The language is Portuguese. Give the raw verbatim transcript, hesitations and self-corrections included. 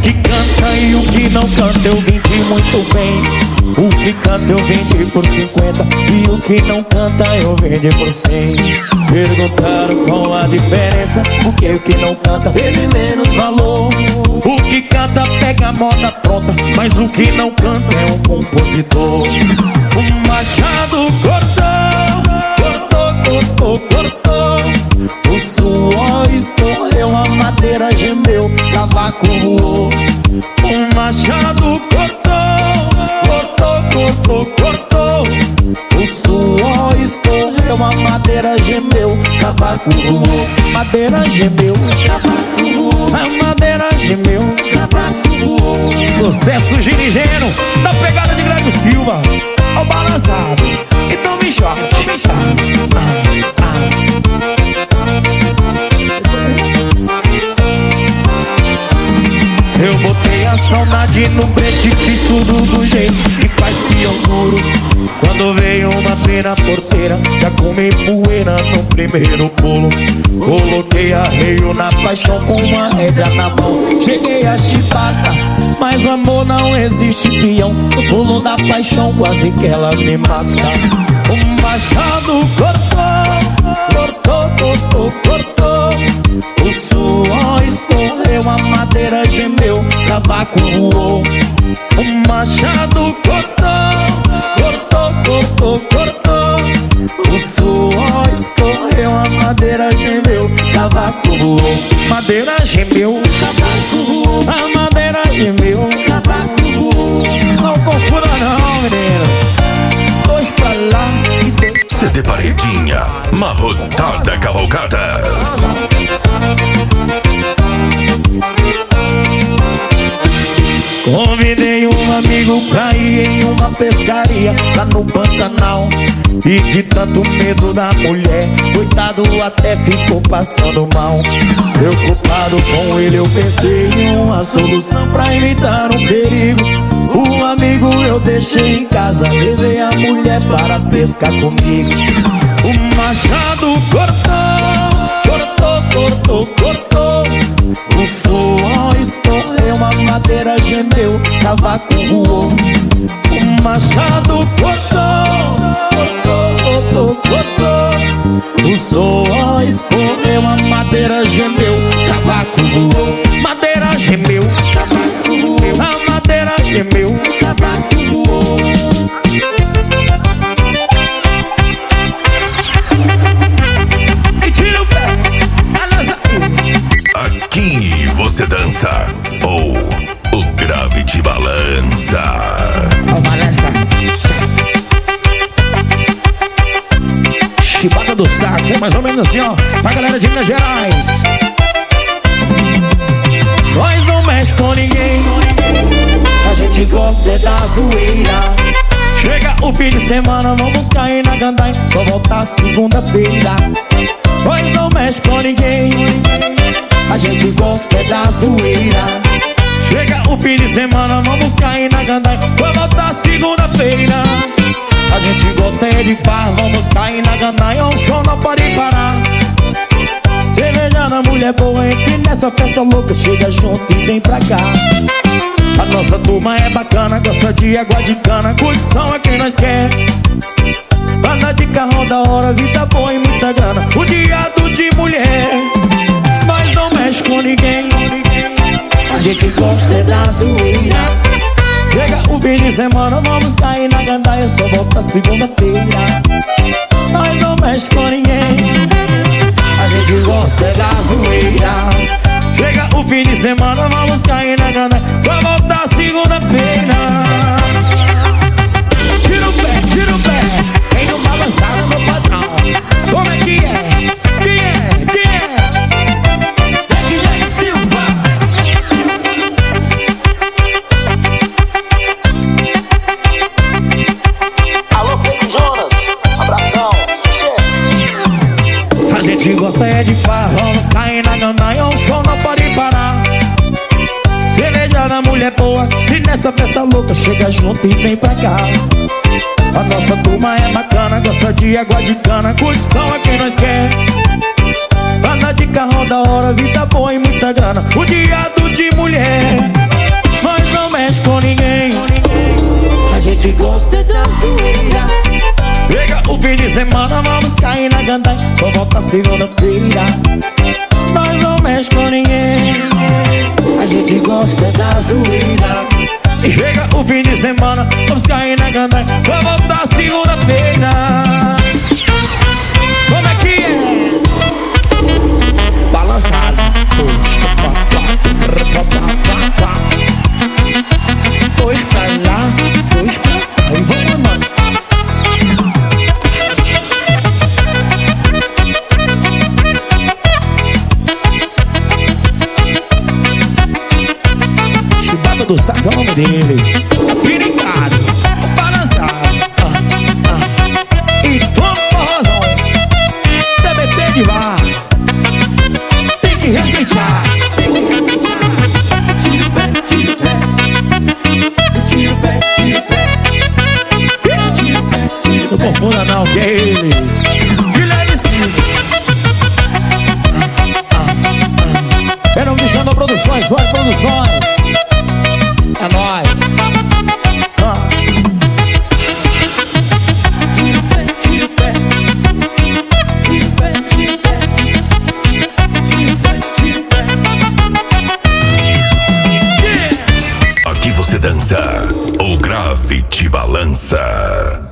que canta e o que não canta eu vendi muito bem. O que canta eu vendi por cinquenta e o que não canta eu vendi por cem. Perguntaram qual a diferença, porque o que não canta teve menos valor. O que canta pega a moda pronta, mas o que não canta é um compositor. O machado cortou, cortou, cortou, cortou. O suor escorreu, a madeira gemeu, cavaco voou. O machado cortou, cortou, cortou, cortou. O suor escorreu, a madeira gemeu, cavaco voou. Madeira gemeu, cavaco voou. A madeira gemeu, cavaco voou. Sucesso girigeno, da pegada de Greg Silva. Ó balançado, então me choca. Eu botei a saudade no preto e fiz tudo do jeito que faz peão duro. Quando veio uma pena porteira, já comi poeira no primeiro pulo. Coloquei arreio na paixão com uma rédea na mão. Cheguei a chibata, mas o amor não existe, peão. No pulo da paixão quase que ela me mata. O machado cortou, cortou, cortou, cortou. O suor escorreu, a madeira gemeu, cavaco voou. O machado cortou, cortou, cortou, cortou. O suor escorreu, a madeira gemeu, cavaco voou. Madeira gemeu, cavaco voou. A madeira gemeu, cavaco voou. Não confunda não, menino. Dois pra lá e dois pra C D Paredinha, Marrotada Cavalcadas. Convidei um amigo pra ir em uma pescaria lá no Pantanal. E de tanto medo da mulher, coitado até ficou passando mal. Preocupado com ele eu pensei em uma solução pra evitar um perigo. O amigo eu deixei em casa, levei a mulher para pescar comigo. O machado cortou, cortou, cortou, cortou. O suor escorreu, a madeira gemeu, cavaco voou. O machado cortou, cortou, cortou, cortou. O suor escorreu, a madeira gemeu, cavaco voou. Madeira gemeu, cavaco voou. A madeira gemeu, cavaco voou. E tira o pé, balança. Aqui você dança ou o grave te balança. Ó, balança. Chibata do saco, é mais ou menos assim, ó, pra galera de Minas Gerais. Nós não mexe com ninguém, a gente gosta é da zoeira. Chega o fim de semana, vamos cair na gandaia, só voltar segunda-feira. Nós não mexe com ninguém, a gente gosta é da zoeira. Chega o fim de semana, vamos cair na gandaia, só voltar segunda-feira. A gente gosta é de farra, vamos cair na gandaia, o som não pode parar. Cerveja na mulher boa, entre nessa festa louca, chega junto e vem pra cá. A nossa turma é bacana, gosta de água de cana, curtição é quem nós quer. Banda de carro da hora, vida boa e muita grana, o diado de mulher. Mas não mexe com ninguém, a gente gosta é da zoeira. Chega o fim de semana, vamos cair na gandaia, só volta segunda-feira. Nós não mexe com ninguém, a gente gosta é da zoeira. Chega o fim de semana, vamos cair na gandaia, só volta segunda-feira. Tira o pé, tira o pé, vem no balançar no meu patrão. Como é que é? Quem é? Quem é? Greg Silva. Alô, Pedro Jonas, abração. A gente gosta é de farra, vamos cair na gandaia, o som não pode parar. Cerveja na mulher boa, e nessa festa louca, chega junto e vem pra cá. A nossa turma é bacana, gosta de água de cana, curtição é quem nós quer. Banda de carro da hora, vida boa e muita grana, o diado de mulher. gente gosta da zoeira. Chega o fim de semana, vamos cair na gandaia. Só volta segunda-feira. Nós não mexe com ninguém. A gente gosta da zoeira. E chega o fim de semana, vamos cair na gandaia. Só volta segunda-feira. Como é que é? Balançado. Dois pra lá, dois pra cá. E vamos, mano. Chibata do sax é o nome dele. Piricado, balançado. Ah, ah. E toma forrozão. D B T de bar. Tem que respeitar. Tira o pé, tira o pé. Tira o pé, tira o pé. Tira o pé, tira o pé. Não confunda não, que é ele. Guilherme Silva. Era um bichão da Produções, Suas Produções. É nóis. Ah. Tira o pé, tira o pé. Tira o pé, tira o pé. Tira o pé, tira o pé. Aqui você dança, o grave te balança.